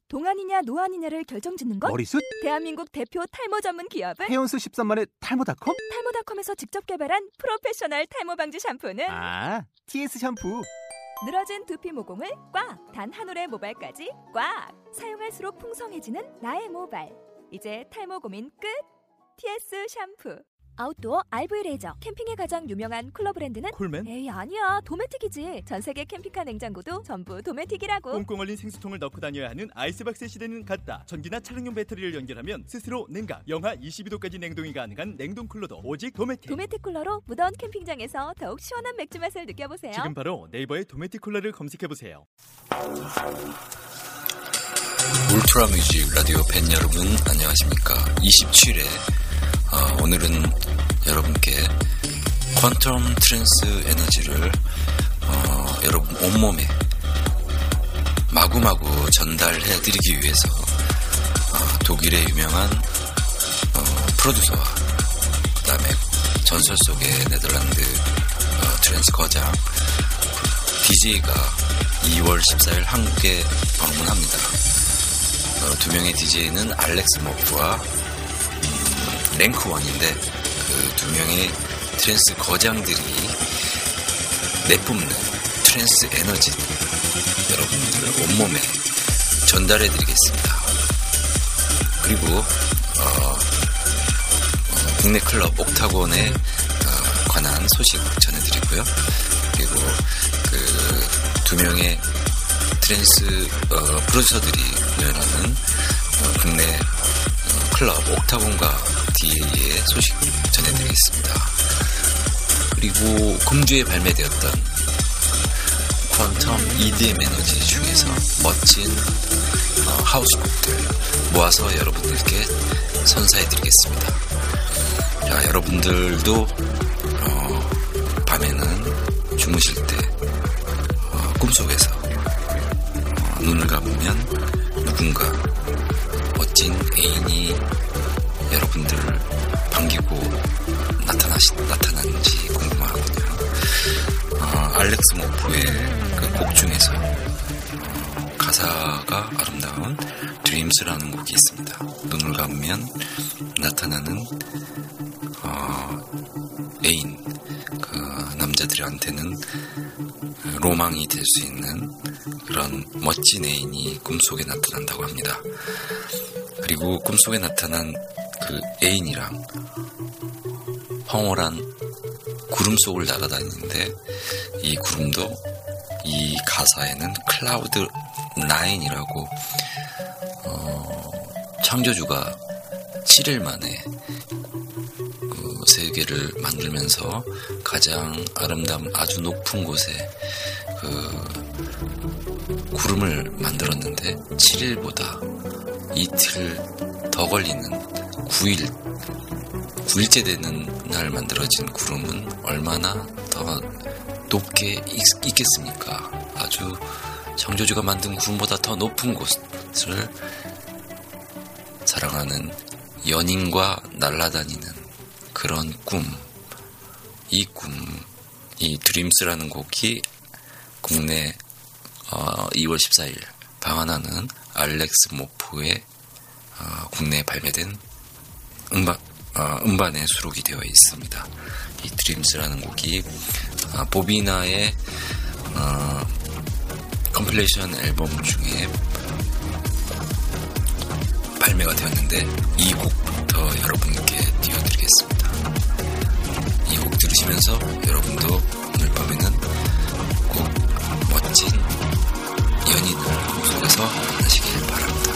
동안이냐 노안이냐를 결정짓는 것? 머리숱? 대한민국 대표 탈모 전문 기업은? 해온수 13만의 탈모닷컴? 탈모닷컴에서 직접 개발한 프로페셔널 탈모 방지 샴푸는? TS 샴푸. 늘어진 두피 모공을 꽉! 단 한 올의 모발까지 꽉! 사용할수록 풍성해지는 나의 모발. 이제 탈모 고민 끝! TS 샴푸. 아웃도어 RV 레저. 캠핑에 가장 유명한 쿨러 브랜드는? 콜맨? 에이 아니야, 도메틱이지. 전세계 캠핑카 냉장고도 전부 도메틱이라고. 꽁꽁 얼린 생수통을 넣고 다녀야 하는 아이스박스 시대는 갔다. 전기나 차량용 배터리를 연결하면 스스로 냉각, 영하 22도까지 냉동이 가능한 냉동 쿨러도 오직 도메틱. 도메틱 쿨러로 무더운 캠핑장에서 더욱 시원한 맥주 맛을 느껴보세요. 지금 바로 네이버에 도메틱 쿨러를 검색해보세요. 울트라 뮤직 라디오 팬 여러분 안녕하십니까. 27회 오늘은 여러분께 퀀텀 트랜스 에너지를 여러분 온몸에 마구마구 전달해드리기 위해서 독일의 유명한 프로듀서와 그 다음에 전설 속의 네덜란드 트랜스 거장 DJ가 2월 14일 한국에 방문합니다. 두 명의 DJ는 알렉스 모프와 랭크원인데 그 두 명의 트랜스 거장들이 내뿜는 트랜스 에너지 여러분들 온몸에 전달해드리겠습니다. 그리고 국내 클럽 옥타곤에 관한 소식 전해드리고요. 그리고 그 두 명의 트랜스 프로듀서들이 공연하는 국내 클럽 옥타곤과 DA의 소식 전해드리겠습니다. 그리고 금주에 발매되었던 퀀텀 EDM 에너지 중에서 멋진 하우스곡들 모아서 여러분들께 선사해드리겠습니다. 자, 여러분들도 밤에는 주무실 때 꿈속에서 눈을 감으면 누군가 멋진 애인이 여러분들을 반기고 나타나는지 궁금하거든요. 알렉스 모프의 그 곡 중에서 가사가 아름다운 드림스라는 곡이 있습니다. 눈을 감으면 나타나는 애인, 그 남자들한테는 로망이 될 수 있는 그런 멋진 애인이 꿈속에 나타난다고 합니다. 그리고 꿈속에 나타난 그 애인이랑 황홀한 구름 속을 날아다니는데 이 구름도 이 가사에는 클라우드 9이라고 창조주가 7일 만에 그 세계를 만들면서 가장 아름다운 아주 높은 곳에 그 구름을 만들었는데 7일보다 이틀 더 걸리는 9일째 되는 날 만들어진 구름은 얼마나 더 높게 있겠습니까? 아주 창조주가 만든 구름보다 더 높은 곳을 사랑하는 연인과 날아다니는 그런 꿈, 이 드림스라는 곡이 국내 2월 14일 방한하는 알렉스 모프의 국내에 발매된 음반에 수록이 되어 있습니다. 이 드림스라는 곡이 보비나의 컴필레이션 앨범 중에 발매가 되었는데 이 곡부터 여러분께 띄워드리겠습니다. 이 곡 들으시면서 여러분도 오늘 밤에는 꼭 멋진 연인을 꿈속에서 만나시길 바랍니다.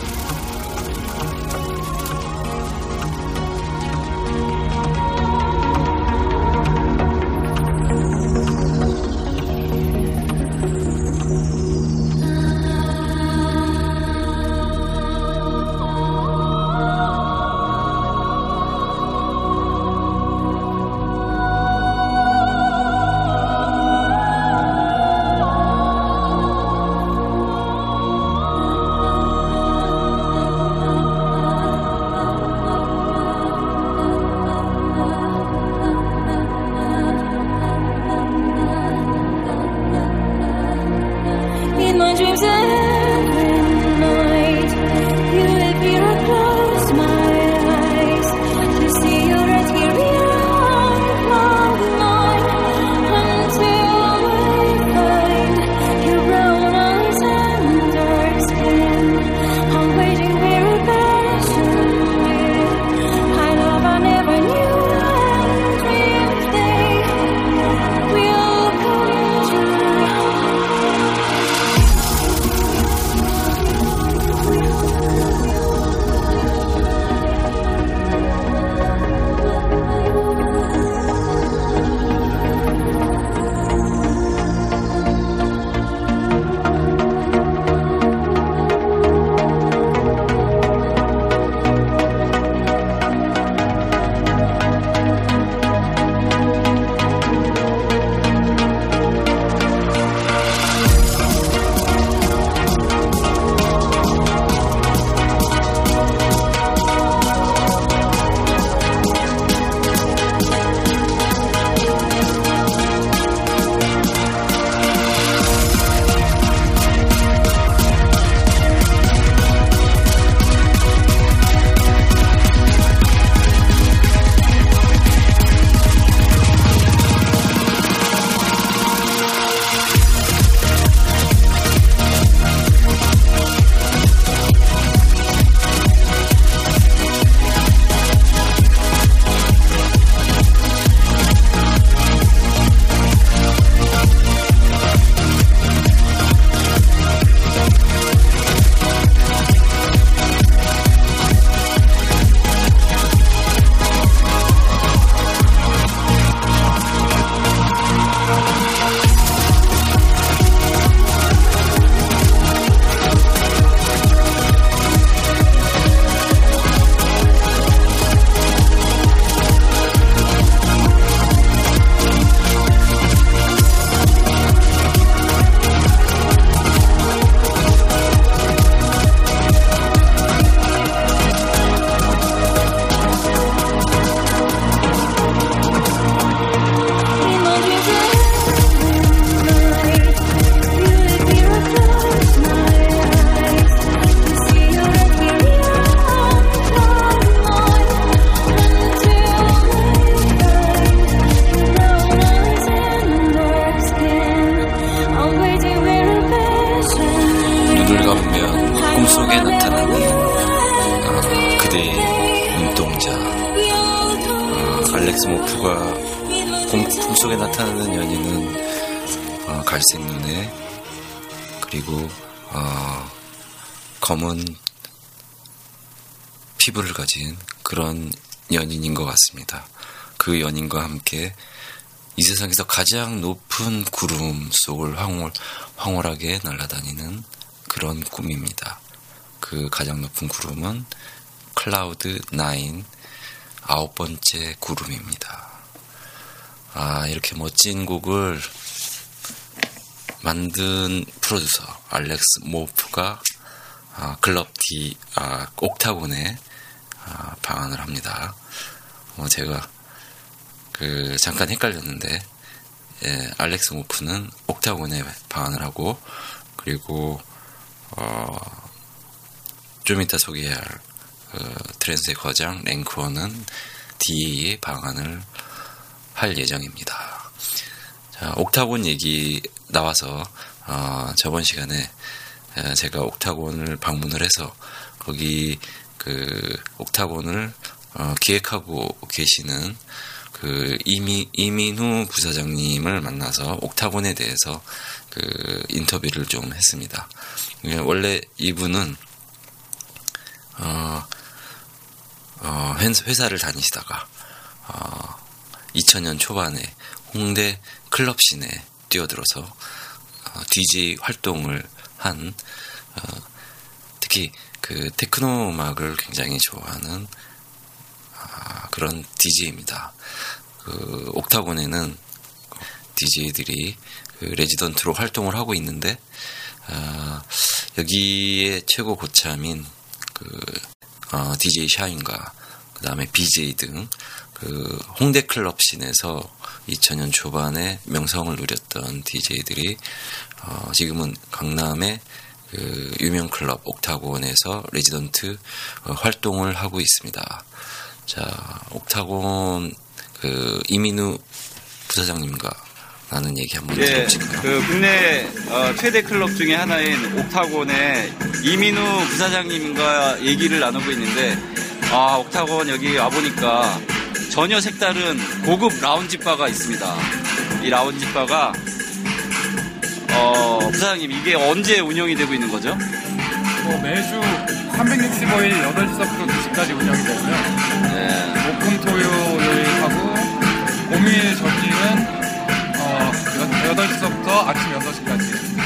꿈속에 나타나는 그대의 눈동자. 알렉스 모프가 꿈속에 나타나는 연인은 갈색 눈에 그리고 검은 피부를 가진 그런 연인인 것 같습니다. 그 연인과 함께 이 세상에서 가장 높은 구름 속을 황홀하게 날아다니는 그런 꿈입니다. 그 가장 높은 구름은 클라우드 9, 9번째 구름입니다. 이렇게 멋진 곡을 만든 프로듀서 알렉스 모프가 클럽 D, 옥타곤에 방한을 합니다. 제가 잠깐 헷갈렸는데, 알렉스 모프는 옥타곤에 방한을 하고, 그리고 좀 이따 소개할 트랜스의 거장 랭크원은 D에 방한을 할 예정입니다. 자, 옥타곤 얘기 나와서 저번 시간에 제가 옥타곤을 방문을 해서 거기 옥타곤을 기획하고 계시는 이민우 부사장님을 만나서 옥타곤에 대해서 인터뷰를 좀 했습니다. 원래 이분은 회사를 다니시다가 2000년 초반에 홍대 클럽씬에 뛰어들어서 DJ 활동을 한 특히 테크노 음악을 굉장히 좋아하는 그런 DJ입니다. 옥타곤에는 DJ들이 레지던트로 활동을 하고 있는데 여기에 최고 고참인 DJ 샤인과 그 다음에 BJ 등 홍대 클럽 씬에서 2000년 초반에 명성을 누렸던 DJ들이 지금은 강남의 유명 클럽 옥타곤에서 레지던트 활동을 하고 있습니다. 자, 옥타곤 이민우 부사장님과 나는 얘기 한번 들어보실까요? 국내 최대 클럽 중에 하나인 옥타곤의 이민우 부사장님과 얘기를 나누고 있는데, 옥타곤 여기 와보니까 전혀 색다른 고급 라운지 바가 있습니다. 이 라운지 바가 부사장님, 이게 언제 운영이 되고 있는 거죠? 매주 365일 8시부터 2시까지 운영이 되고요. 네. 목금 토요일하고 공휴일 전일은 8시부터 아침 6시까지.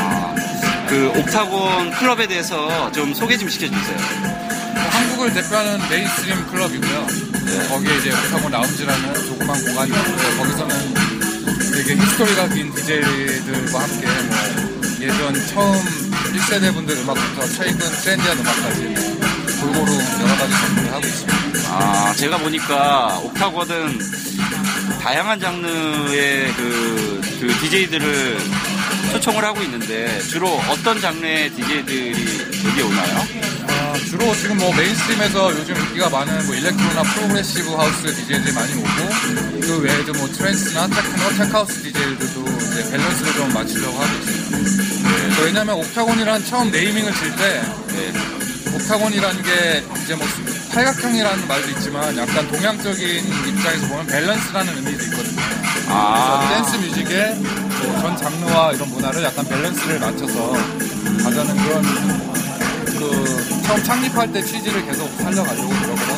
옥타곤 클럽에 대해서 좀 소개 좀 시켜주세요. 한국을 대표하는 메인스트림 클럽이고요. 네. 거기에 이제 옥타곤 라운지라는 조그만 공간이 있는데, 거기서는 되게 히스토리가 긴 DJ들과 함께 예전 처음 1세대 분들 음악부터 최근 트렌디한 음악까지 골고루 여러 가지 작품을 하고 있습니다. 제가 보니까 옥타곤은 다양한 장르의 DJ들을 초청을 하고 있는데, 주로 어떤 장르의 DJ들이 여기 오나요? 주로 지금 메인스트림에서 요즘 인기가 많은 일렉트로나 프로그레시브 하우스 DJ들이 많이 오고, 그 외에도 트랜스나 테크노, 테크하우스 DJ들도 이제 밸런스를 좀 맞추려고 하고 있습니다. 네. 왜냐면 옥타곤이란 처음 네이밍을 칠 때, 옥타곤이라는 게 이제 팔각형이라는 말도 있지만 약간 동양적인 입장에서 보면 밸런스라는 의미도 있거든요. 그래서 댄스 뮤직의 전 장르와 이런 문화를 약간 밸런스를 맞춰서 가자는 그런 처음 창립할 때 취지를 계속 살려가지고 노력을 하고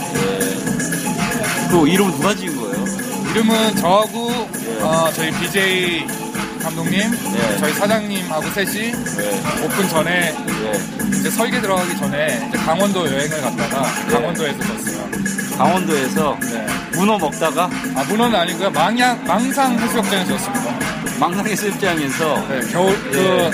있습니다. 또 이름은 누가 지은 거예요? 이름은 저하고 저희 BJ 감독님, 저희 사장님하고 셋이 오픈 전에 이제 설계 들어가기 전에 이제 강원도 여행을 갔다가 강원도에서 졌어요. 강원도에서 문어 먹다가? 문어는 아니고요. 망상 해수욕장에서 졌습니다. 망상 해수욕장에서? 겨울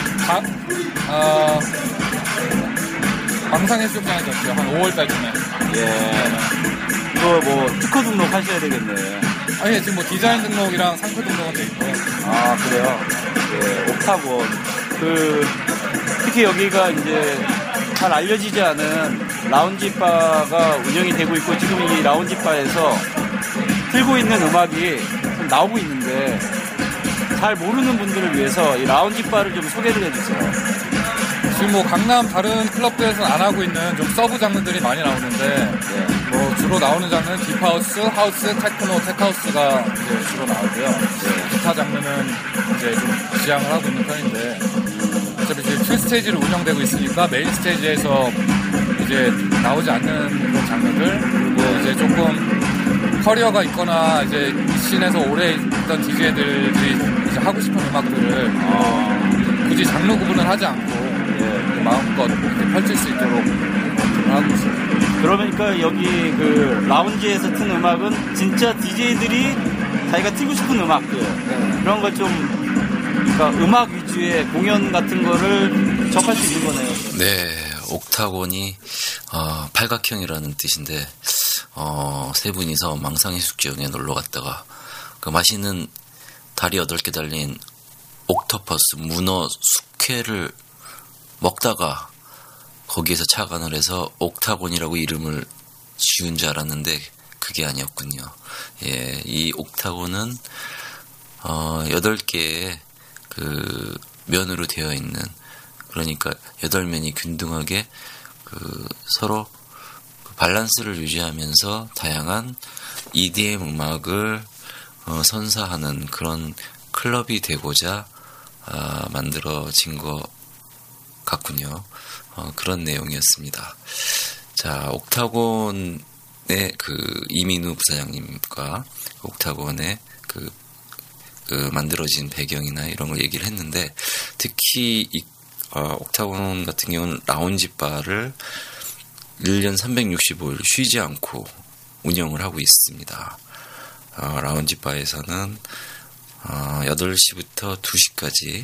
망상 해수욕장에서 졌어요. 한 5월달쯤에. 그거 특허 등록 하셔야 되겠네. 아니, 지금 디자인 등록이랑 상표 등록은 돼 있고요. 그래요? 옥타곤. 특히 여기가 이제 잘 알려지지 않은 라운지 바가 운영이 되고 있고, 지금 이 라운지 바에서 틀고 있는 음악이 좀 나오고 있는데, 잘 모르는 분들을 위해서 이 라운지 바를 좀 소개를 해주세요. 지금 뭐 강남 다른 클럽들에서는 안 하고 있는 좀 서브 장르들이 많이 나오는데 뭐 주로 나오는 장르는 딥하우스, 하우스, 테크노, 테크하우스가 이제 주로 나오고요. 기타 장르는 이제 좀 지향을 하고 있는 편인데 어차피 지금 2스테이지를 운영되고 있으니까 메인 스테이지에서 이제 나오지 않는 그런 장르들 그리고 이제 조금 커리어가 있거나 이제 이 씬에서 오래 있던 DJ들이 이제 하고 싶은 음악들을 굳이 장르 구분을 하지 않고 마음껏 이렇게 펼칠 수 있도록 하고 있습니다. 그러니까 여기 그 라운지에서 튼 음악은 진짜 DJ들이 자기가 틀고 싶은 음악들 그런 걸 좀 그러니까 음악 위주의 공연 같은 거를 접할 수 있는 거네요. 네, 옥타곤이 팔각형이라는 뜻인데 세 분이서 망상의 숙제역에 놀러 갔다가 그 맛있는 다리 8개 달린 옥토퍼스 문어 숙회를 먹다가 거기에서 착안을 해서 옥타곤이라고 이름을 지은 줄 알았는데 그게 아니었군요. 예, 이 옥타곤은 8개의 그 면으로 되어 있는 그러니까 8면이 균등하게 그 서로 밸런스를 유지하면서 다양한 EDM 음악을 선사하는 그런 클럽이 되고자 만들어진 것 같군요. 그런 내용이었습니다. 자, 옥타곤의 그 이민우 부사장님과 옥타곤의 그 만들어진 배경이나 이런 걸 얘기를 했는데 특히 이 옥타곤 같은 경우는 라운지 바를 1년 365일 쉬지 않고 운영을 하고 있습니다. 라운지 바에서는 8시부터 2시까지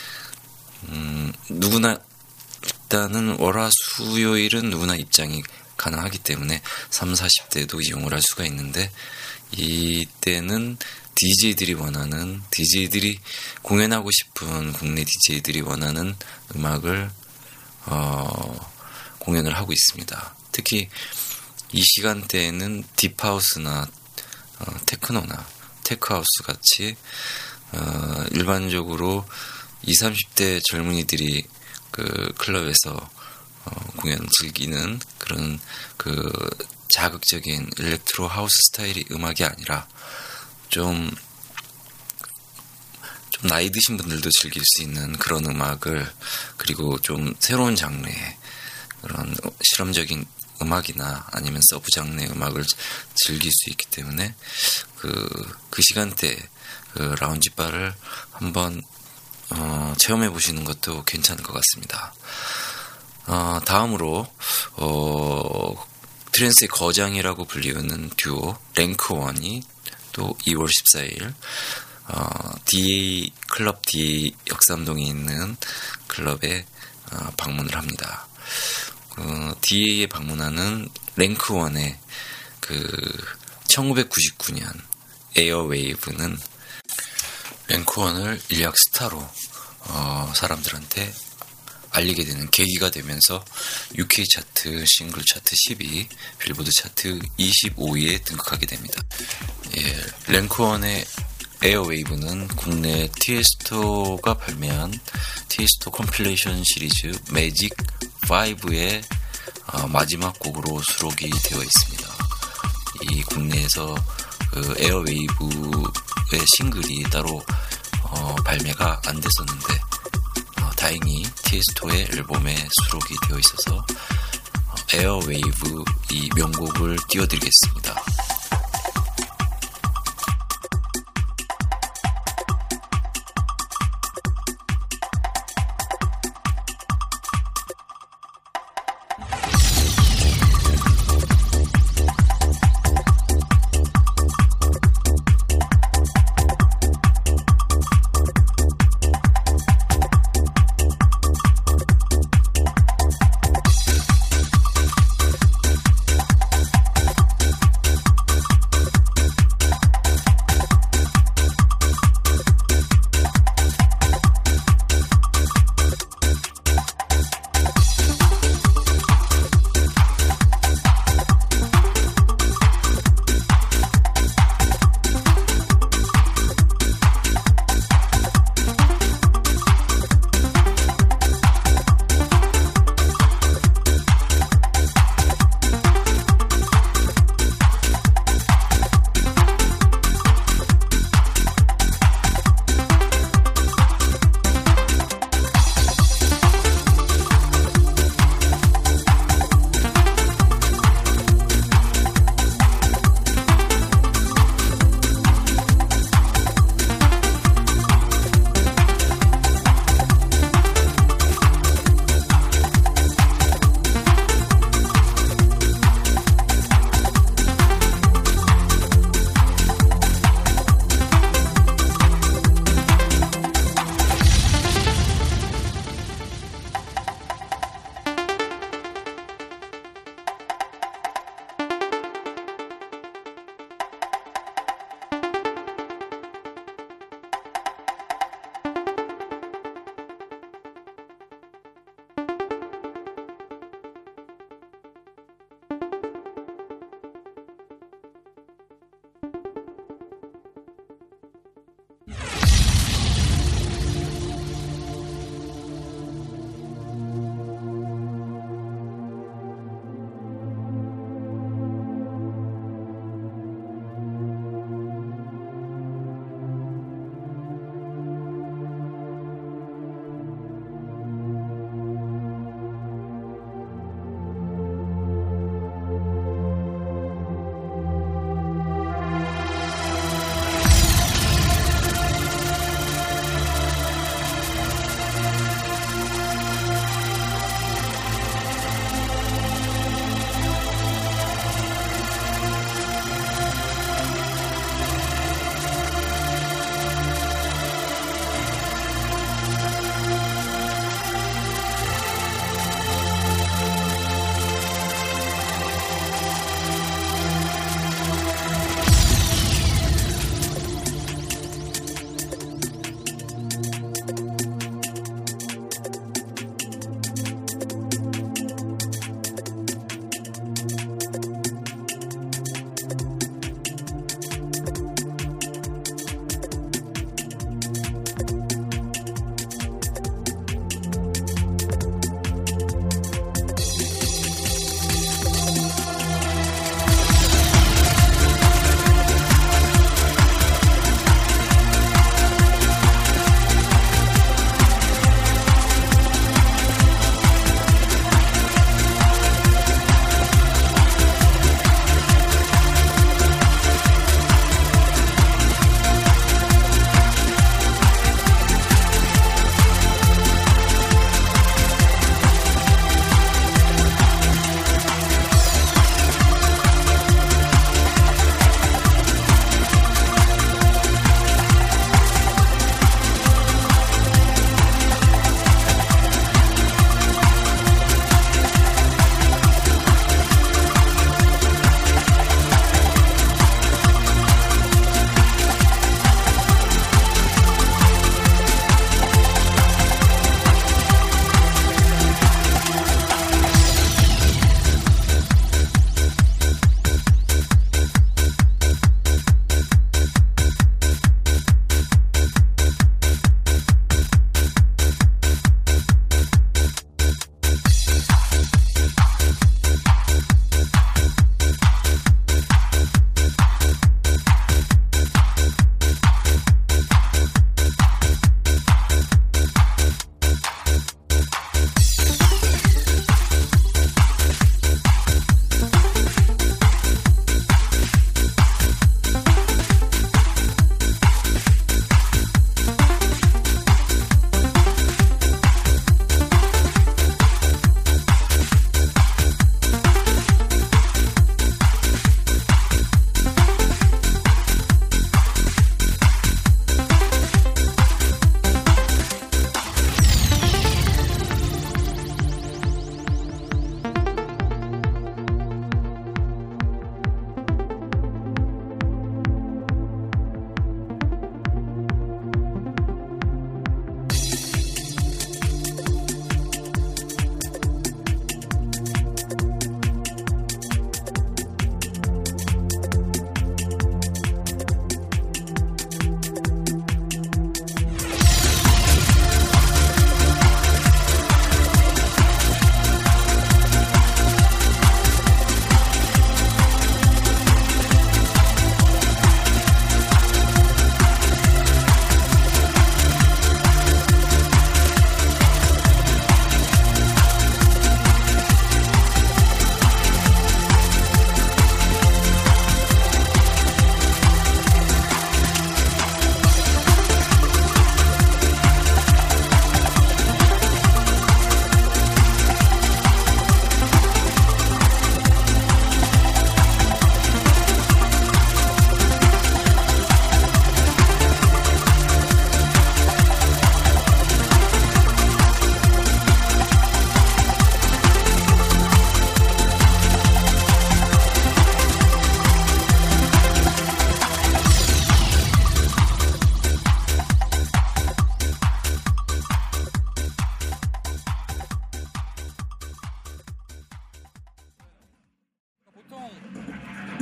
누구나 일단은 월화수요일은 누구나 입장이 가능하기 때문에 30, 40대도 이용을 할 수가 있는데 이때는 DJ들이 원하는 DJ들이 공연하고 싶은 국내 DJ들이 원하는 음악을 공연을 하고 있습니다. 특히 이 시간대에는 딥하우스나 테크노나 테크하우스 같이 일반적으로 20, 30대 젊은이들이 그 클럽에서 공연을 즐기는 그런 그 자극적인 일렉트로 하우스 스타일의 음악이 아니라 좀 나이 드신 분들도 즐길 수 있는 그런 음악을 그리고 좀 새로운 장르의 그런 실험적인 음악이나 아니면 서브 장르의 음악을 즐길 수 있기 때문에 그 시간대에 그 라운지 바를 한번 체험해 보시는 것도 괜찮을 것 같습니다. 다음으로 트랜스의 거장이라고 불리우는 듀오 랭크원이 또 2월 14일 DA 클럽 DA 역삼동에 있는 클럽에 방문을 합니다. DA에 방문하는 랭크원의 그 1999년 에어웨이브는 랭크원을 일약 스타로 사람들한테 알리게 되는 계기가 되면서 UK 차트, 싱글 차트 12, 빌보드 차트 25위에 등극하게 됩니다. 예, 랭크원의 에어웨이브는 국내 티에스토가 발매한 티에스토 컴필레이션 시리즈 매직 5의 마지막 곡으로 수록이 되어 있습니다. 이 국내에서 그 에어웨이브의 싱글이 따로 발매가 안 됐었는데 다행히 티에스토의 앨범에 수록이 되어 있어서 에어웨이브 이 명곡을 띄워드리겠습니다.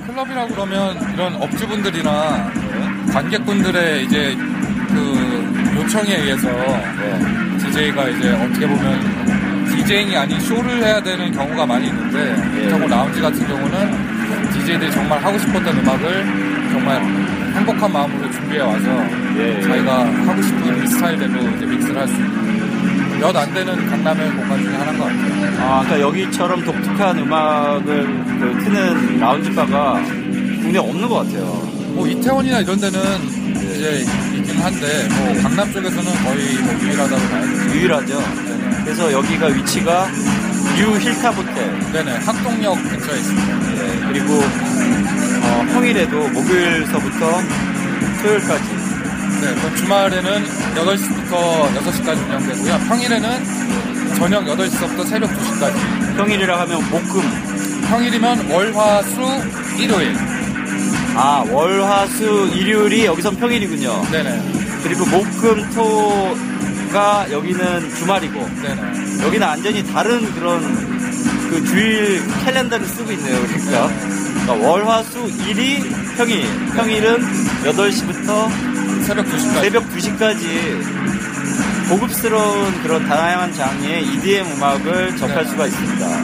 클럽이라 그러면 이런 업주분들이나 관객분들의 이제 그 요청에 의해서 DJ가 이제 어떻게 보면 DJ잉이 아닌 쇼를 해야 되는 경우가 많이 있는데 옥타곤 라운지 같은 경우는 DJ들이 정말 하고 싶었던 음악을 정말 행복한 마음으로 준비해 와서 자기가 하고 싶은 스타일대로 이제 믹스를 할 수 있는 몇 안 되는 강남의 공간 중에 하나인 것 같아요. 그러니까 여기처럼 독특한 음악을 트는 라운지바가 국내에 없는 것 같아요. 뭐 이태원이나 이런 데는 이제 있긴 한데 뭐 강남 쪽에서는 거의 뭐 유일하다고 봐야 돼요. 유일하죠. 네네. 그래서 여기가 위치가 뉴 힐탑 호텔. 네네. 학동역 근처에 있습니다. 네, 그리고 평일에도 목요일서부터 토요일까지. 네, 그럼 주말에는 8시부터 6시까지 운영되고요. 평일에는 저녁 8시부터 새벽 2시까지. 평일이라 하면 목금. 평일이면 월, 화, 수, 일요일. 월, 화, 수, 일요일이 여기선 평일이군요. 네네. 그리고 목금, 토가 여기는 주말이고. 네네. 여기는 완전히 다른 그런 그 주일 캘린더를 쓰고 있네요. 그러니까 월, 화, 수, 일이 평일. 평일은 8시부터 새벽 2시까지. 새벽 2시까지 고급스러운 그런 다양한 장르의 EDM 음악을 접할 수가 있습니다.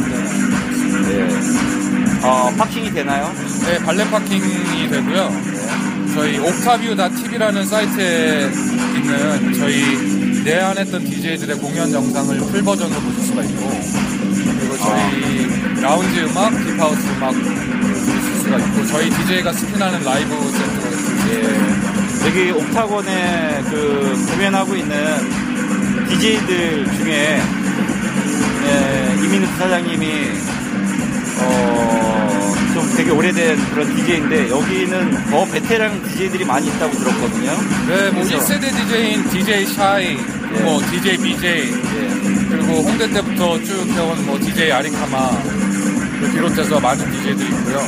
네. 파킹이 되나요? 네, 발레 파킹이 되고요. 저희 옥타뷰.tv라는 사이트에 있는 저희 내한했던 DJ들의 공연 영상을 풀 버전으로 보실 수가 있고, 그리고 저희 라운지 음악, 딥하우스 음악 보실 수가 있고, 저희 DJ가 스핀하는 라이브 세트로 여기 옥타곤에 그 공연하고 있는 DJ들 중에 이민우 부사장님이 좀 되게 오래된 그런 DJ인데 여기는 더 베테랑 DJ들이 많이 있다고 들었거든요. 네, 뭐 1세대 DJ인 DJ 샤이, 뭐 DJ BJ, 그리고 홍대 때부터 쭉 해온 뭐 DJ 아리카마를 비롯해서 많은 DJ들이 있고요.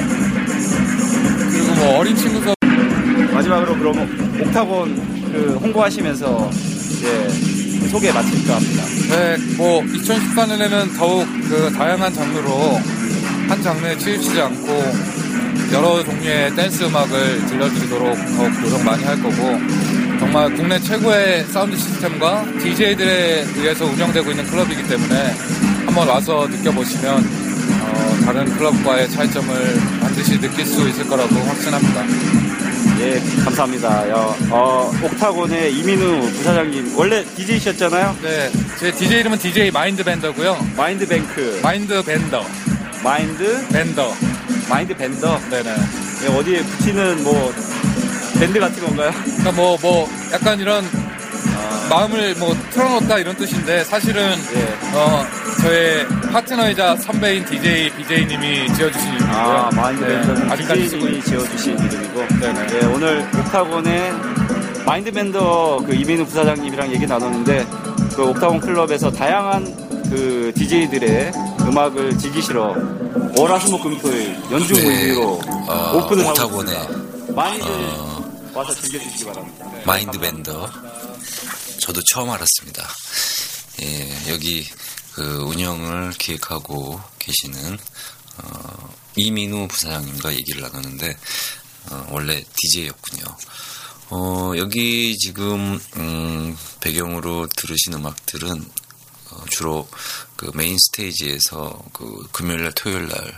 그리고 뭐 어린 친구서 마지막으로 그럼 옥타곤 그 홍보하시면서 소개 마칠까 합니다. 네, 뭐 2014년에는 더욱 그 다양한 장르로 한 장르에 치우치지 않고 여러 종류의 댄스 음악을 들려드리도록 더욱 노력 많이 할 거고, 정말 국내 최고의 사운드 시스템과 DJ들에 의해서 운영되고 있는 클럽이기 때문에 한번 와서 느껴보시면 다른 클럽과의 차이점을 반드시 느낄 수 있을 거라고 확신합니다. 예, 감사합니다. 옥타곤의 이민우 부사장님, 원래 DJ셨잖아요? 네, 제 DJ 이름은 DJ 마인드 밴더고요. 마인드 뱅크. 마인드 밴더. 마인드 밴더. 마인드 밴더. 네네. 예, 어디에 붙이는 뭐 밴드 같은 건가요? 그러니까 뭐 약간 이런 마음을 뭐 틀어놓다 이런 뜻인데, 사실은 저의 파트너이자 선배인 DJ BJ님이 지어주신 이름이고요. 마인드 밴더는 아직까지 쓰고 BJ님이 지어주신 이름이고. 네네. 예, 오늘 옥타곤의 마인드 밴더 그 이민우 부사장님이랑 얘기 나눴는데, 그 옥타곤 클럽에서 다양한 그 DJ들의 음악을 즐기시러 월화수목금토일 연중 무휴로 오픈을 하고 있습니다. 많이들 와서 즐겨주시기 바랍니다. 마인드 밴더 저도 처음 알았습니다. 예, 여기 그 운영을 기획하고 계시는 이민우 부사장님과 얘기를 나눴는데 원래 DJ였군요. 여기 지금 배경으로 들으신 음악들은 주로 그 메인 스테이지에서 그 금요일날 토요일날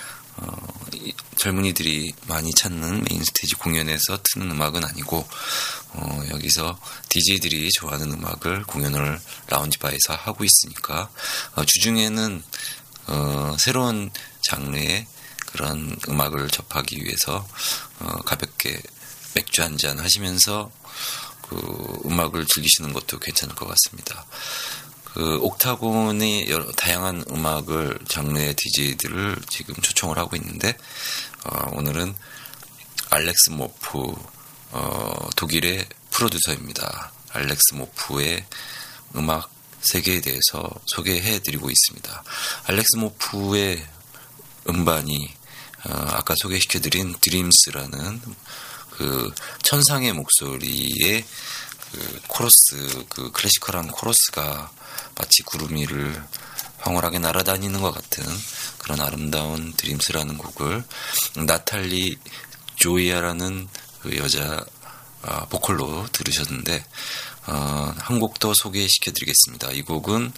젊은이들이 많이 찾는 메인 스테이지 공연에서 트는 음악은 아니고 여기서 DJ들이 좋아하는 음악을 공연을 라운지 바에서 하고 있으니까 주중에는 새로운 장르의 그런 음악을 접하기 위해서 가볍게 맥주 한잔 하시면서 그 음악을 즐기시는 것도 괜찮을 것 같습니다. 그 옥타곤의 여러 다양한 음악을 장르의 DJ들을 지금 초청을 하고 있는데 오늘은 알렉스 모프 독일의 프로듀서입니다. 알렉스 모프의 음악 세계에 대해서 소개해드리고 있습니다. 알렉스 모프의 음반이 아까 소개시켜드린 드림스라는 그 천상의 목소리의 그 코러스, 그 클래시컬한 코러스가 마치 구름 위를 황홀하게 날아다니는 것 같은 그런 아름다운 드림스라는 곡을 나탈리 조이아라는 그 여자 보컬로 들으셨는데 한 곡 더 소개시켜드리겠습니다. 이 곡은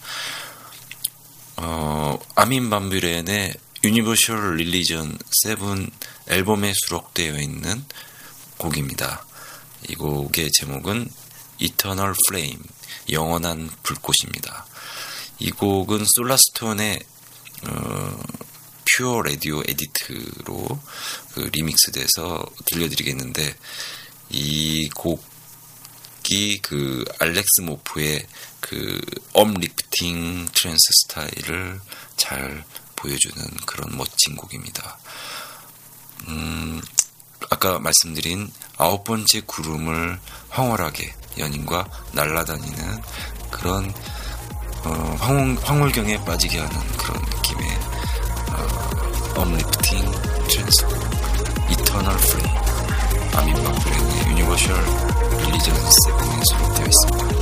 아민 반 뷰렌의 유니버셜 릴리전 7 앨범에 수록되어 있는 곡입니다. 이 곡의 제목은 Eternal Flame, 영원한 불꽃입니다. 이 곡은 솔라스톤의 퓨어 라디오 에디트로 그 리믹스돼서 들려드리겠는데, 이 곡이 그 알렉스 모프의 그 업리프팅 트랜스 스타일을 잘 보여주는 그런 멋진 곡입니다. 아까 말씀드린 9번째 구름을 황홀하게 연인과 날아다니는 그런 황홀경에 빠지게 하는 그런 느낌의 업리프팅 트랜스 곡 Eternal Flame, 아민 반 뷰렌의 유니버셜 릴리전 7에 수록되어 있습니다.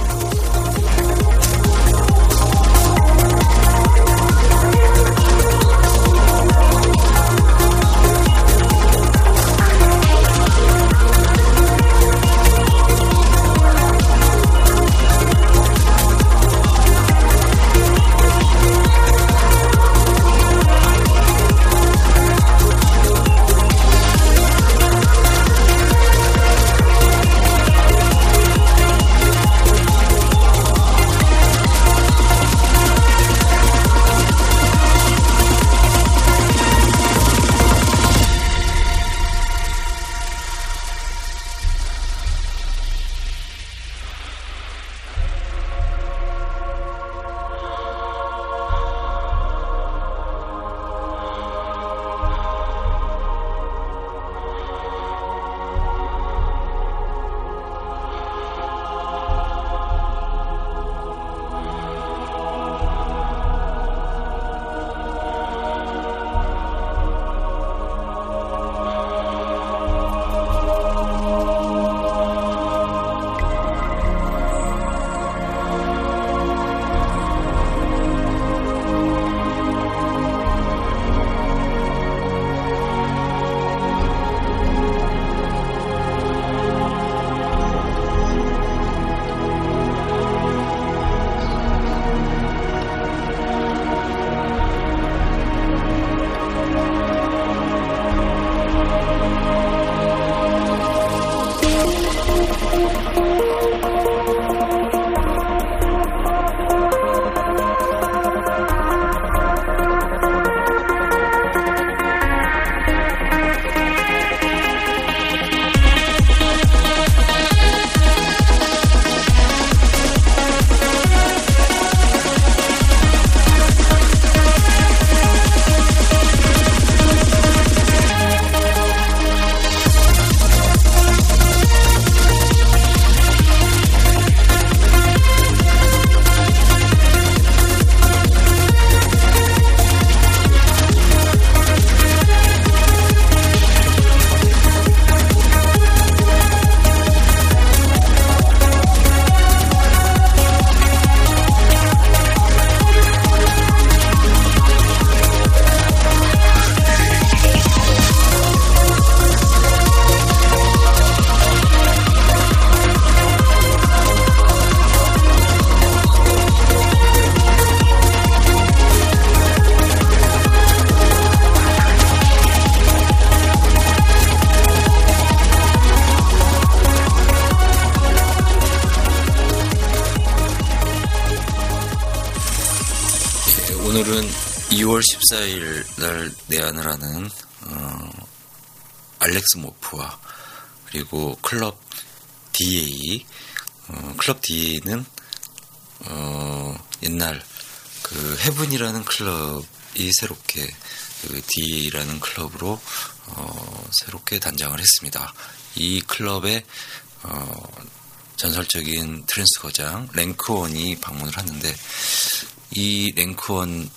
오늘은 2월 14일 날 내한을 하는 알렉스 모프와 그리고 클럽 DA, 클럽 DA는 옛날 그 헤븐이라는 클럽이 새롭게 그 DA라는 클럽으로 새롭게 단장을 했습니다. 이 클럽의 전설적인 트랜스 거장 랭크원이 방문을 하는데, 이 랭크원의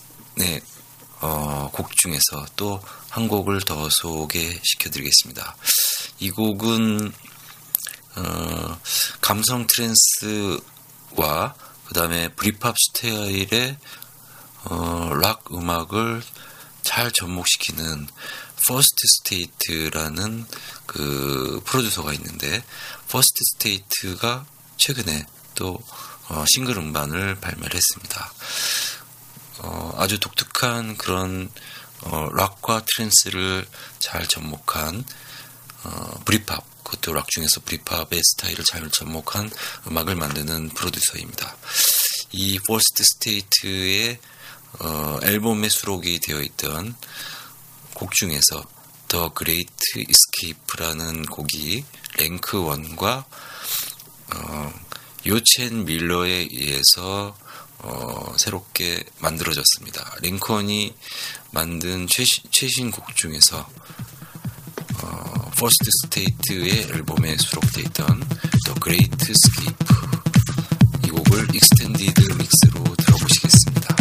곡 중에서 또 한 곡을 더 소개시켜드리겠습니다. 이 곡은 감성 트랜스와 그 다음에 브리팝 스타일의 락 음악을 잘 접목시키는 퍼스트 스테이트라는 그 프로듀서가 있는데, 퍼스트 스테이트가 최근에 또 싱글 음반을 발매를 했습니다. 아주 독특한 그런 락과 트랜스를 잘 접목한 브리팝, 그것도 락 중에서 브리팝의 스타일을 잘 접목한 음악을 만드는 프로듀서입니다. 이 퍼스트 스테이트의 앨범에 수록이 되어 있던 곡 중에서 The Great Escape라는 곡이 랭크 1과 요첸 밀러에 의해서 새롭게 만들어졌습니다. 랭크 1이 만든 최신 곡 중에서 퍼스트 스테이트의 앨범에 수록되어 있던 The Great Escape, 이 곡을 익스텐디드 믹스로 들어보시겠습니다.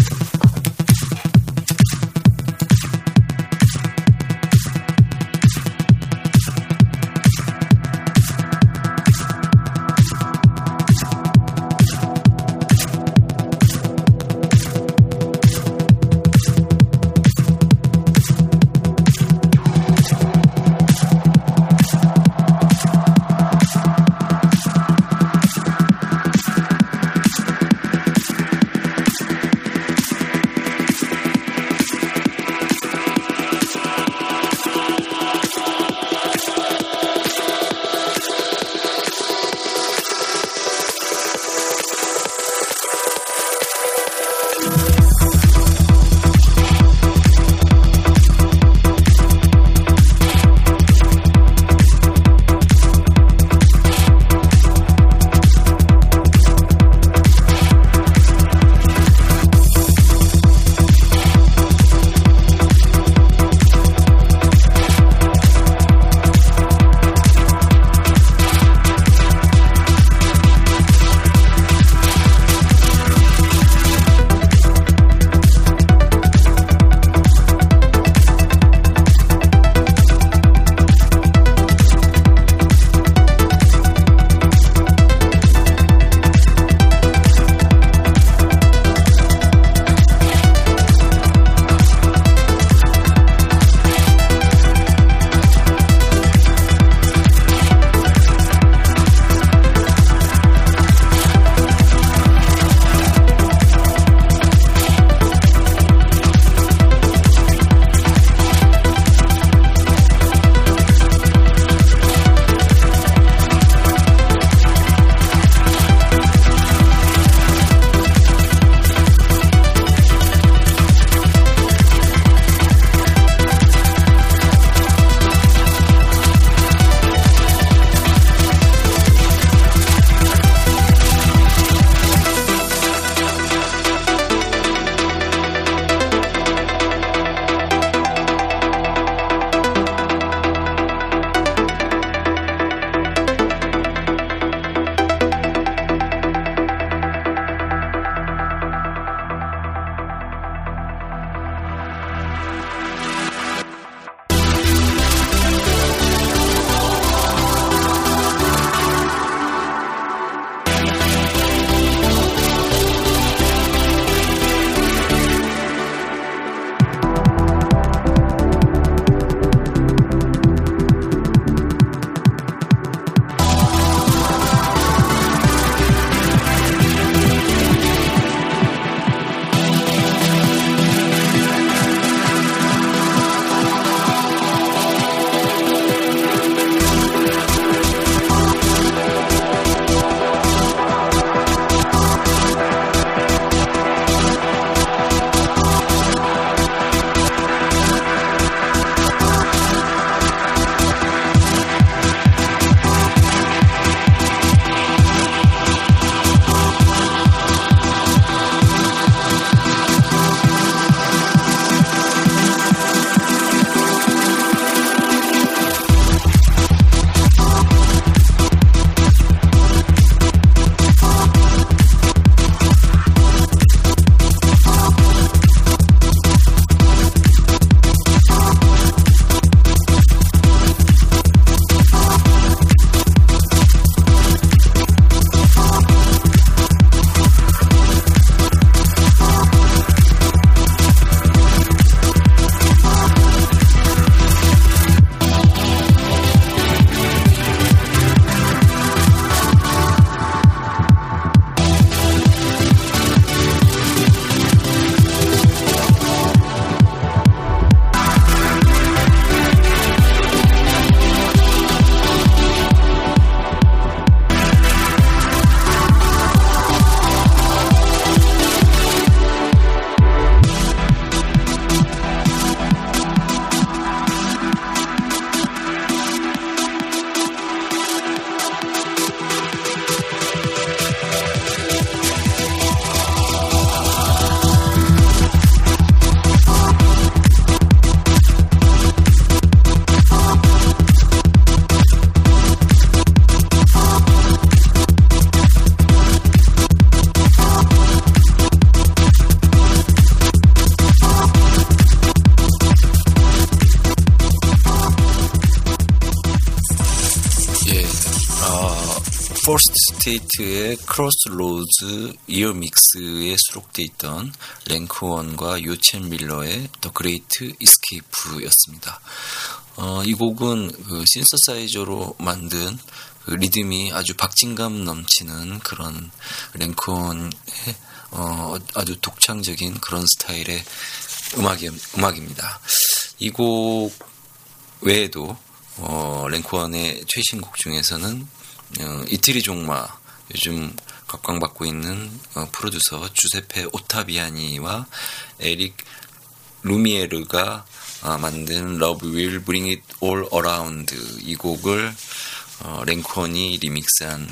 포스트 스테이트의 크로스로드즈 이어믹스에 수록되어 있던 랭크원과 요첸 밀러의 더 그레이트 이스케이프였습니다. 이 곡은 그 신서사이저로 만든 그 리듬이 아주 박진감 넘치는 그런 랭크원의 아주 독창적인 그런 스타일의 음악입니다. 이 곡 외에도 랭크원의 최신 곡 중에서는 이태리 종마, 요즘 각광받고 있는 프로듀서 주세페 오타비아니와 에릭 루미에르가 만든 Love Will Bring It All Around, 이 곡을 랭크원이 리믹스한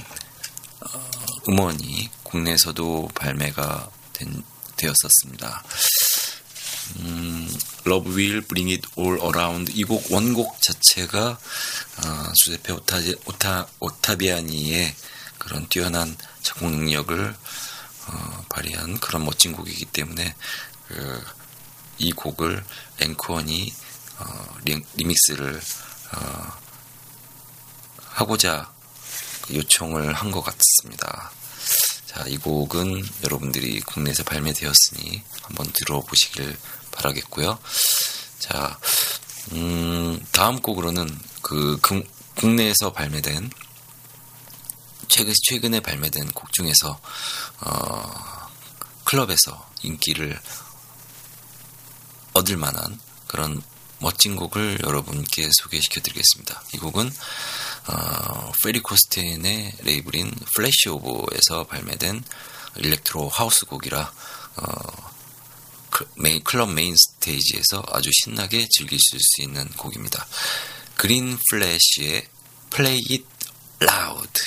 음원이 국내에서도 발매가 되었었습니다. Love Will Bring It All Around, 이 곡 원곡 자체가 주세페 오타비아니의 그런 뛰어난 작곡 능력을 발휘한 그런 멋진 곡이기 때문에 이 곡을 랭크원이 리믹스를 하고자 요청을 한 것 같습니다. 자, 이 곡은 여러분들이 국내에서 발매되었으니 한번 들어보시길 바라겠고요. 자, 다음 곡으로는 그 국내에서 발매된 최근에 발매된 곡 중에서 클럽에서 인기를 얻을 만한 그런 멋진 곡을 여러분께 소개시켜 드리겠습니다. 이 곡은 페리 코스틴의 레이블인 플래시 오버에서 발매된 일렉트로 하우스 곡이라 클럽 메인 스테이지에서 아주 신나게 즐기실 수 있는 곡입니다. 그린 플래시의 Play It Loud,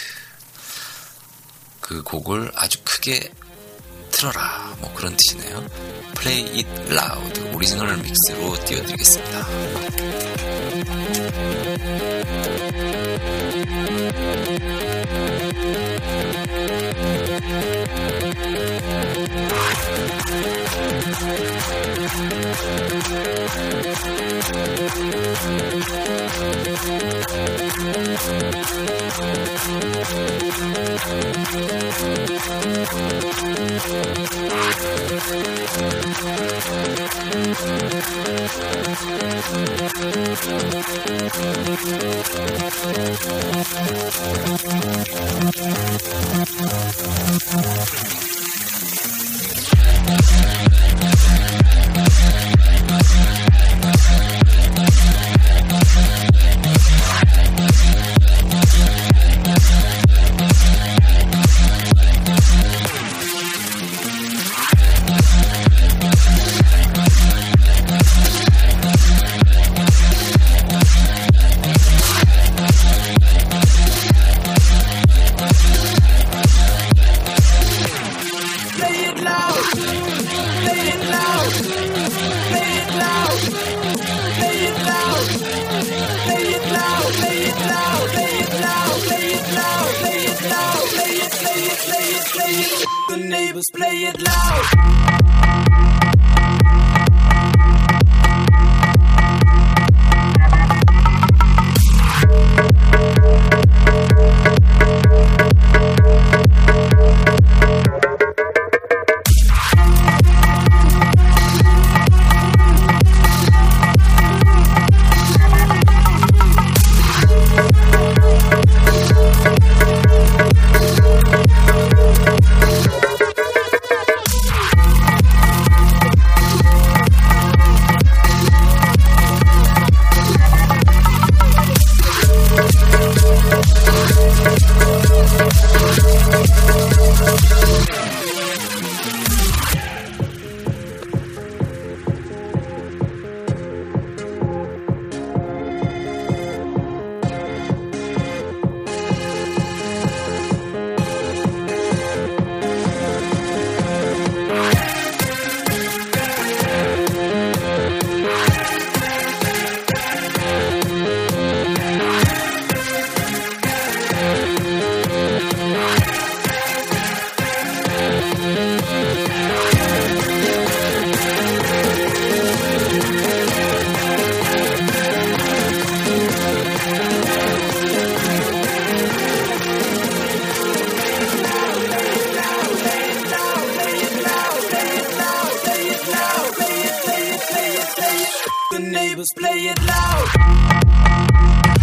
그 곡을 아주 크게 틀어라, 뭐 그런 뜻이네요. Play It Loud 오리지널 믹스로 띄워드리겠습니다. The neighbors play it loud. The neighbors play it loud.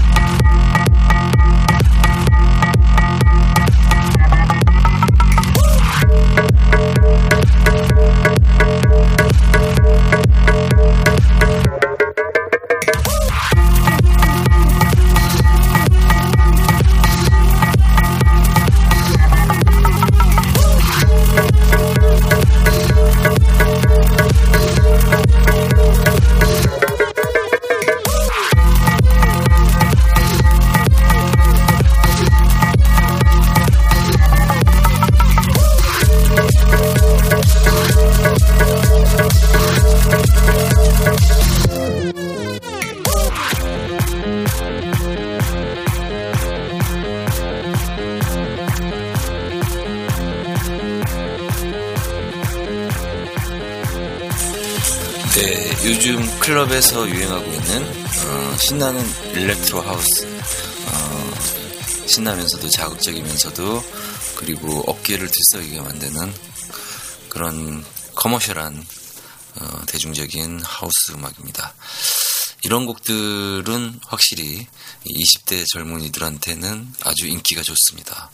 네, 요즘 클럽에서 유행하고 있는 신나는 일렉트로 하우스, 신나면서도 자극적이면서도 그리고 어깨를 들썩이게 만드는 그런 커머셜한 대중적인 하우스 음악입니다. 이런 곡들은 확실히 20대 젊은이들한테는 아주 인기가 좋습니다.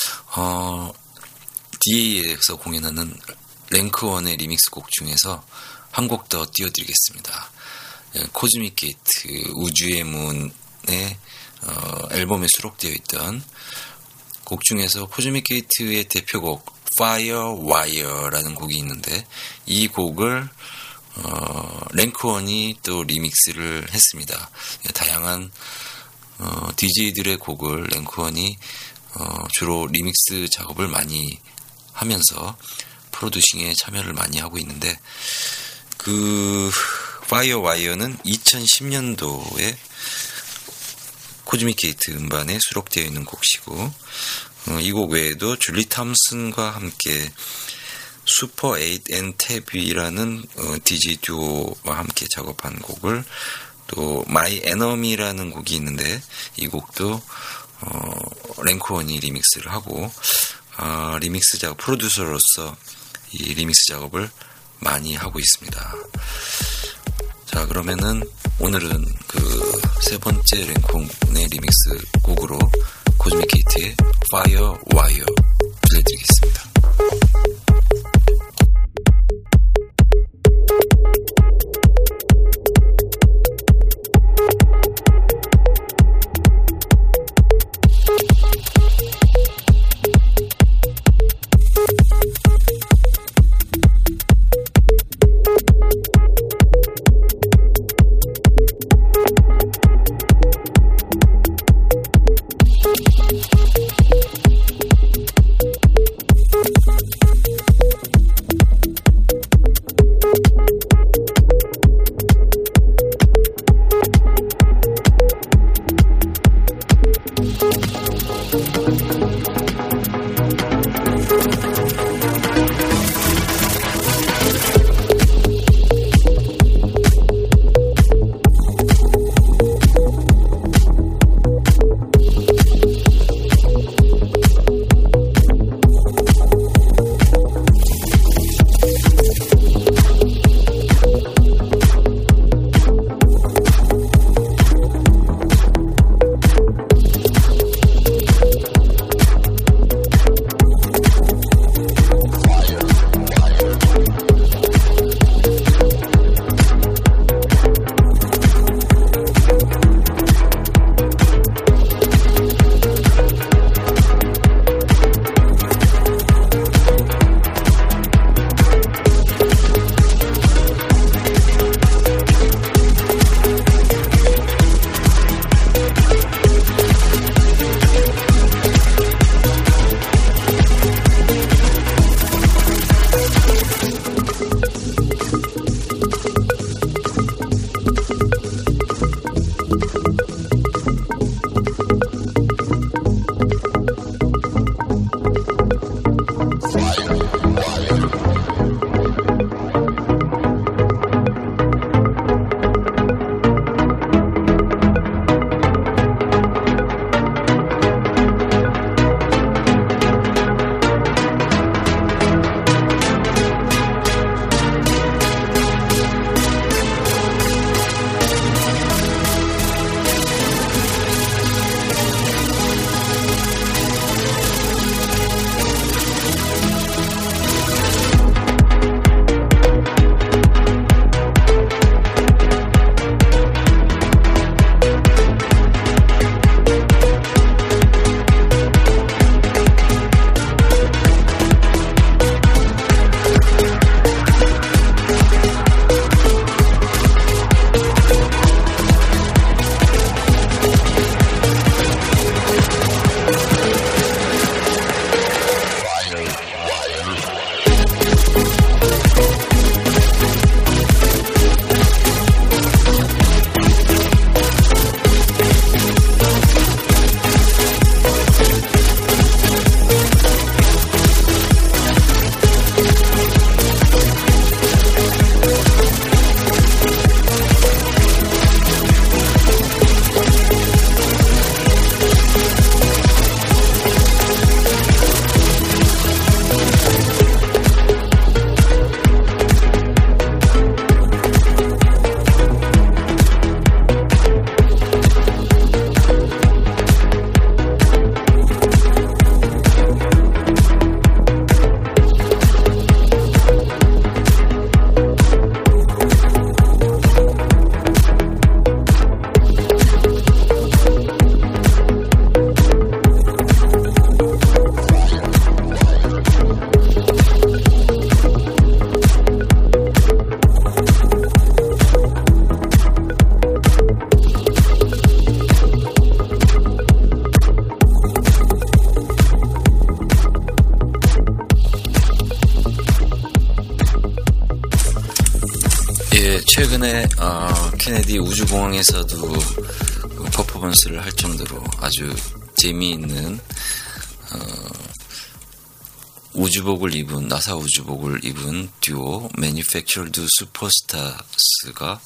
DA에서 공연하는 랭크원의 리믹스 곡 중에서 한 곡 더 띄워드리겠습니다. 코즈믹 게이트 우주의 문의 앨범에 수록되어 있던 곡 중에서 코즈믹 게이트의 대표곡 Firewire라는 곡이 있는데 이 곡을 랭크원이 또 리믹스를 했습니다. 다양한 DJ들의 곡을 랭크원이 주로 리믹스 작업을 많이 하면서 프로듀싱에 참여를 많이 하고 있는데 그 파이어와이어는 2010년도에 코즈믹 게이트 음반에 수록되어 있는 곡이고 이 곡 외에도 줄리 탐슨과 함께 슈퍼 8 앤 탭이라는 DJ 듀오와 함께 작업한 곡을 또 마이 에너미라는 곡이 있는데 이 곡도 랭크원이 리믹스를 하고 리믹스 작업 프로듀서로서 이 리믹스 작업을 많이 하고 있습니다. 자, 그러면은 오늘은 그 세 번째 랭크원의 리믹스 곡으로 코즈믹 게이트의 Firewire를 들려드리겠습니다. 최근에 케네디 우주공항에서도 퍼포먼스를 할 정도로 아주 재미있는 우주복을 입은 나사 우주복을 입은 듀오 Manufactured Superstars가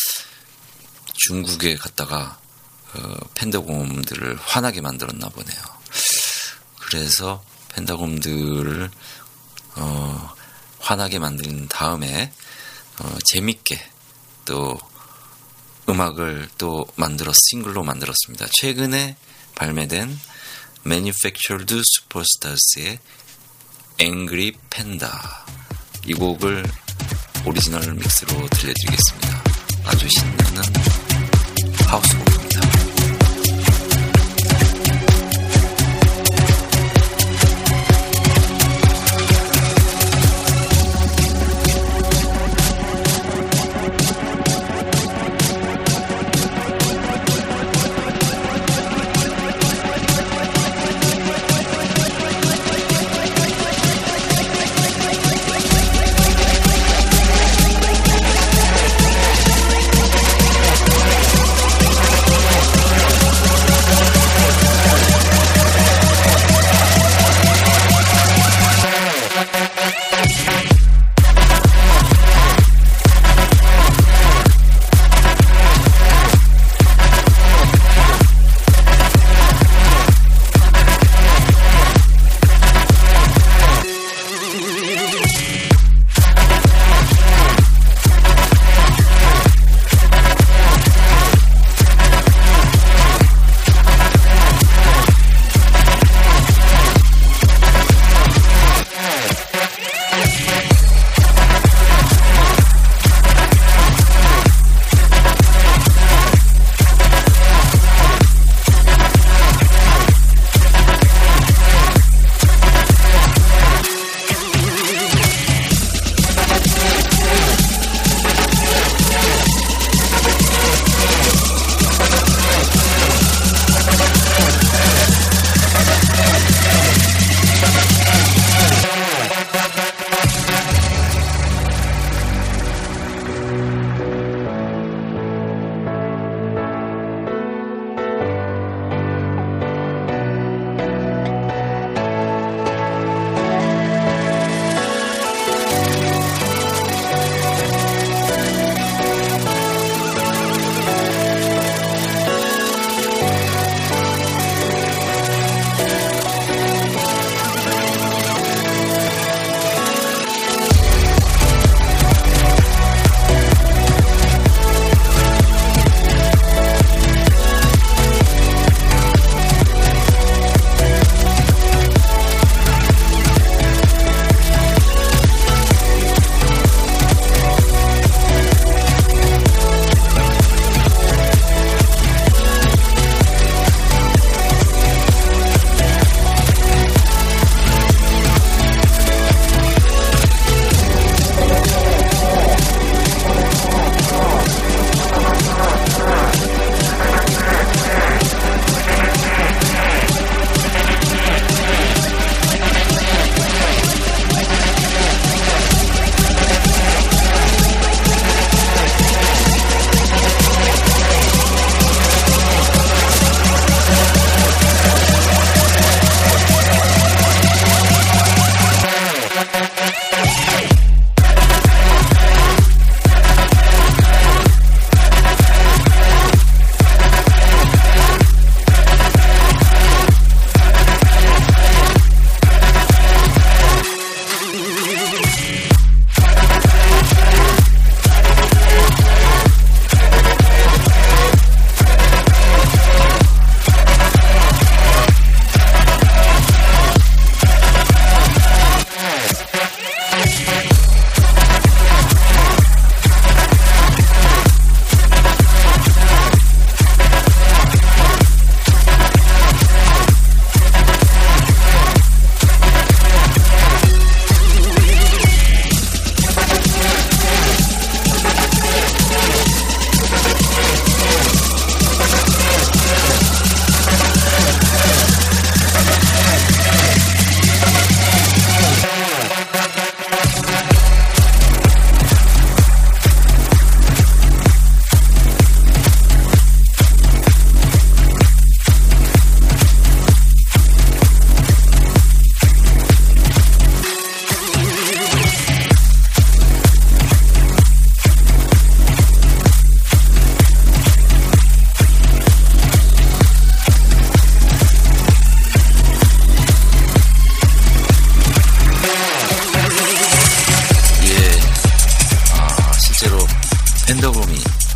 중국에 갔다가 팬더곰들을 화나게 만들었나 보네요. 그래서 팬더곰들을 화나게 만든 다음에 재밌게 또 음악을 또 싱글로 만들었습니다. 최근에 발매된 Manufactured Superstars의 Angry Panda, 이 곡을 오리지널 믹스로 들려드리겠습니다. 아주 신나는 하우스 곡입니다.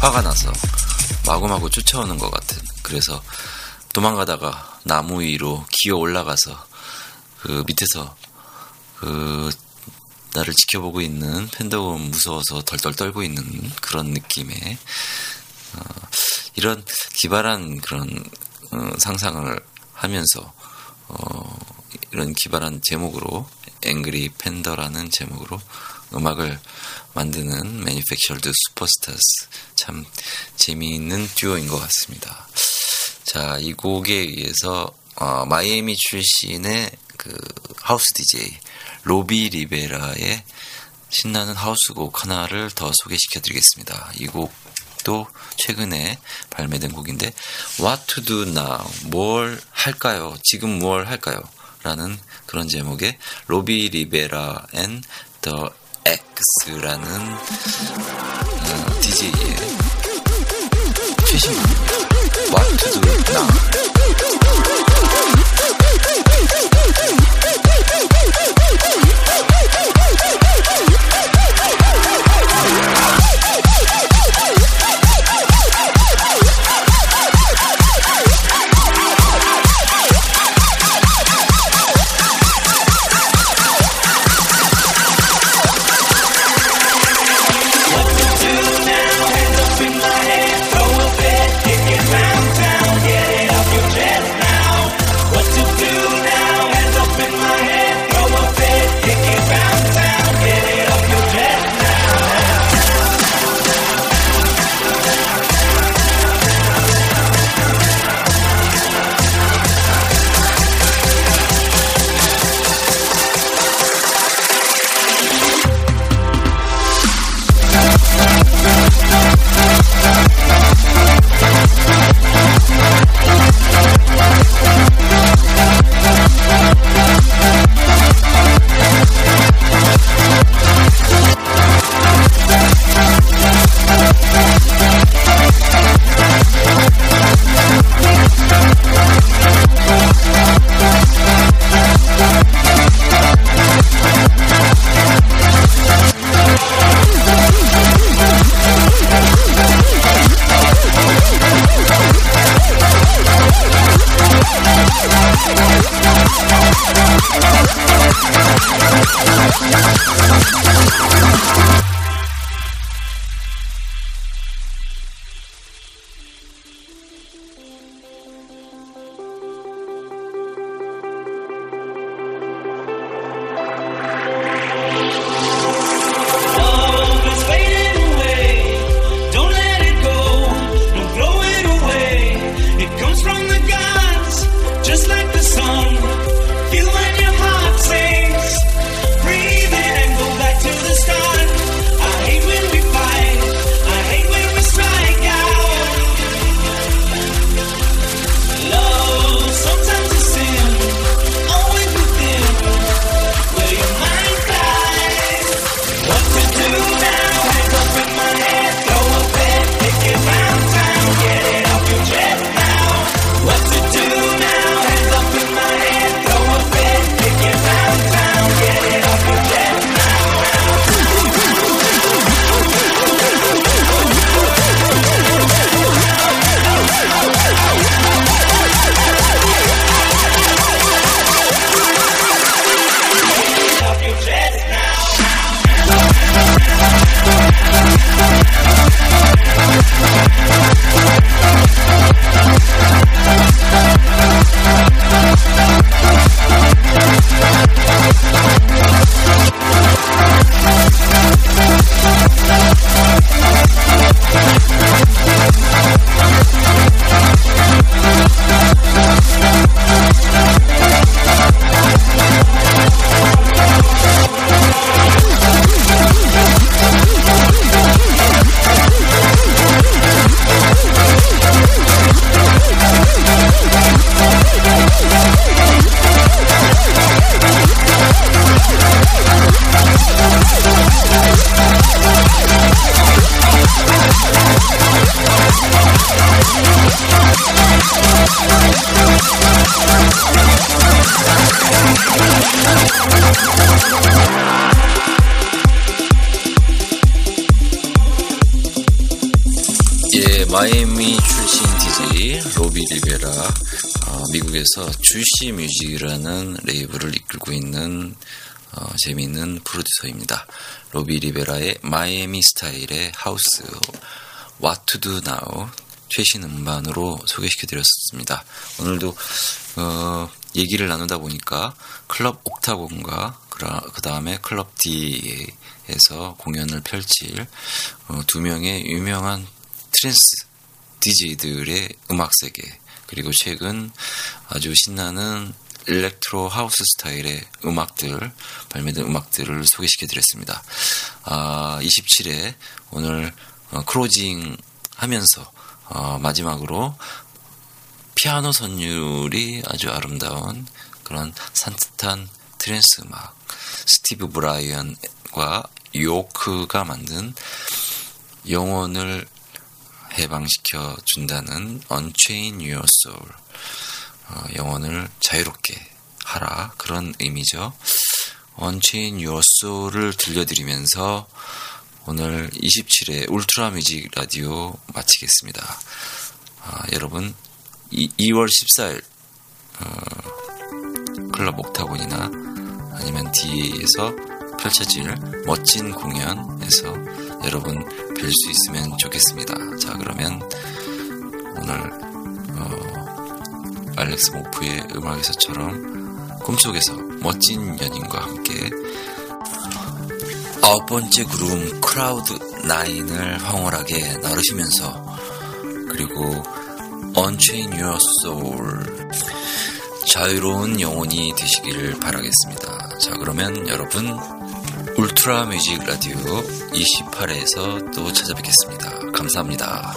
화가 나서 마구마구 쫓아오는 것 같은, 그래서 도망가다가 나무 위로 기어 올라가서 그 밑에서 그 나를 지켜보고 있는 펜더곤 무서워서 덜덜 떨고 있는 그런 느낌의 이런 기발한 그런 상상을 하면서 이런 기발한 제목으로 앵그리 팬더라는 제목으로 음악을 만드는 Manufactured Superstars, 참 재미있는 듀오인 것 같습니다. 자, 이 곡에 의해서 마이애미 출신의 그 하우스 DJ 로비 리베라의 신나는 하우스곡 하나를 더 소개시켜드리겠습니다. 이 곡도 최근에 발매된 곡인데 What to do now? 뭘 할까요? 지금 뭘 할까요? 라는 그런 제목의 로비 리베라 and the X라는 DJ의 최신곡입니다. What to do now? Throw a fit, kick it round town, get it off your 예, 마이애미 출신 DJ 로비 리베라, 미국에서 주시 뮤직이라는 레이블을 이끌고 있는 재미있는 프로듀서입니다. 로비 리베라의 마이애미 스타일의 하우스 What to do now 최신 음반으로 소개시켜드렸습니다. 오늘도 얘기를 나누다 보니까 클럽 옥타곤과 그 다음에 클럽 D에서 공연을 펼칠 두 명의 유명한 트랜스 DJ들의 음악 세계, 그리고 최근 아주 신나는 일렉트로 하우스 스타일의 음악들, 발매된 음악들을 소개시켜드렸습니다. 27회 오늘 크로징 하면서 마지막으로 피아노 선율이 아주 아름다운 그런 산뜻한 트랜스 음악, 스티브 브라이언과 요크가 만든 영혼을 해방시켜 준다는 Unchain Your Soul, 영혼을 자유롭게 하라, 그런 의미죠. Unchain Your Soul을 들려드리면서 오늘 27회 울트라 뮤직 라디오 마치겠습니다. 여러분 2월 14일 클럽 옥타곤이나 아니면 D에서 펼쳐질 멋진 공연에서 여러분 뵐 수 있으면 좋겠습니다. 자, 그러면 오늘 알렉스 모프의 음악에서처럼 꿈속에서 멋진 연인과 함께 9번째 그룹 크라우드 9을 황홀하게 나르시면서, 그리고 Unchain Your Soul 자유로운 영혼이 되시길 바라겠습니다. 자, 그러면 여러분 울트라 뮤직 라디오 28회에서 또 찾아뵙겠습니다. 감사합니다.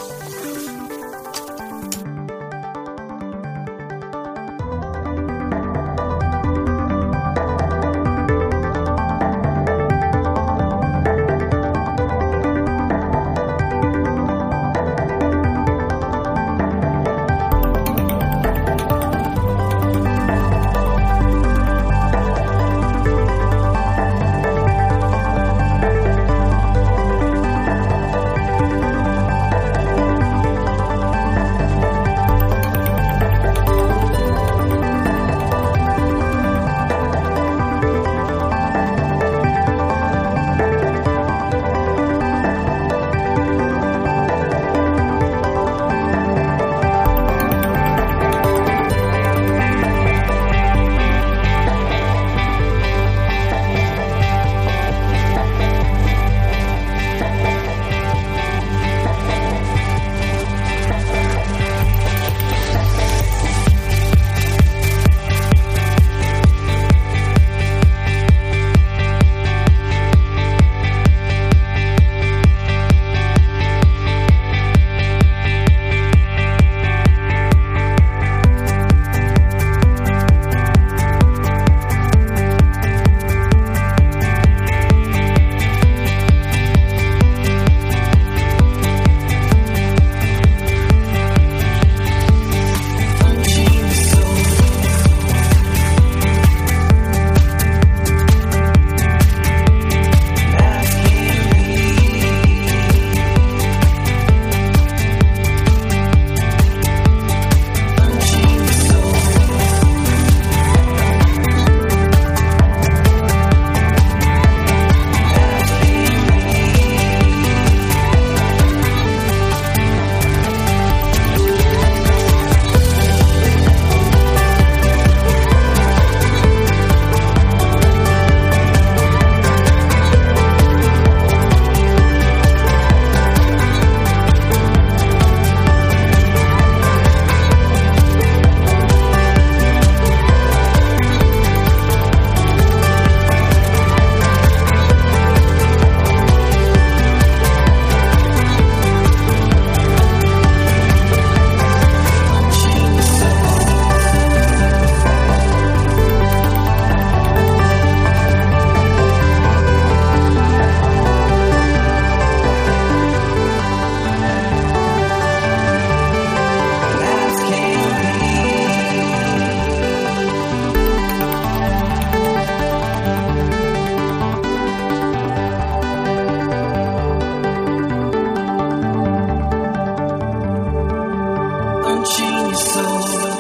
launching your soul.